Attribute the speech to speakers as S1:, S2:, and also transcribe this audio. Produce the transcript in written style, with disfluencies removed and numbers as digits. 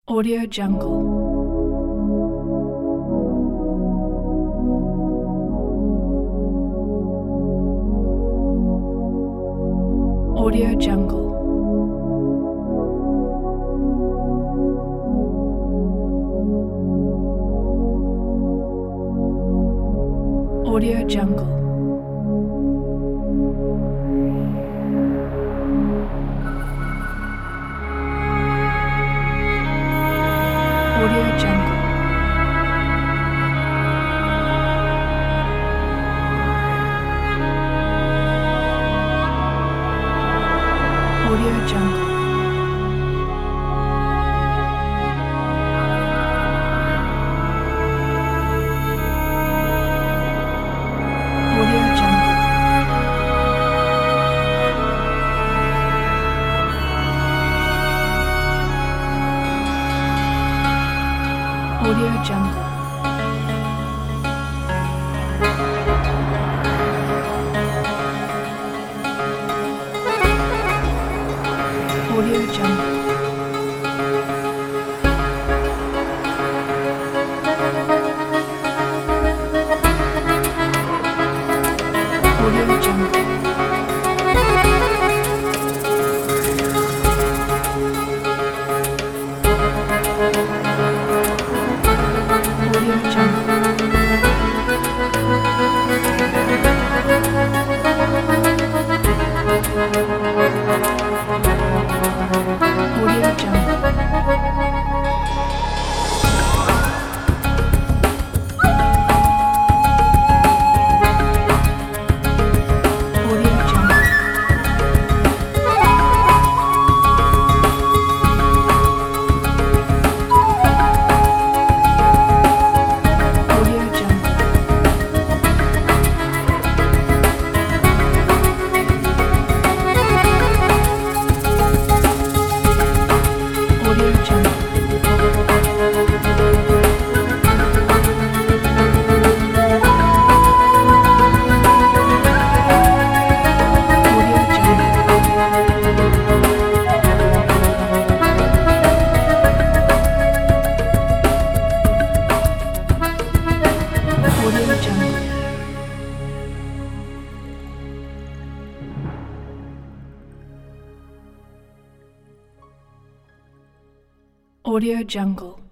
S1: Audio Jungle. Audio Jungle. Audio Jungle. Audio Jungle. Audio Jungle. Audio Jungle. Audio Jungle. Audio Jungle. Audio Jungle. Audio Jungle. Audio Jungle. Audio Jungle. Audio Jungle. Audio Jungle. Audio Jungle. Audio Jungle.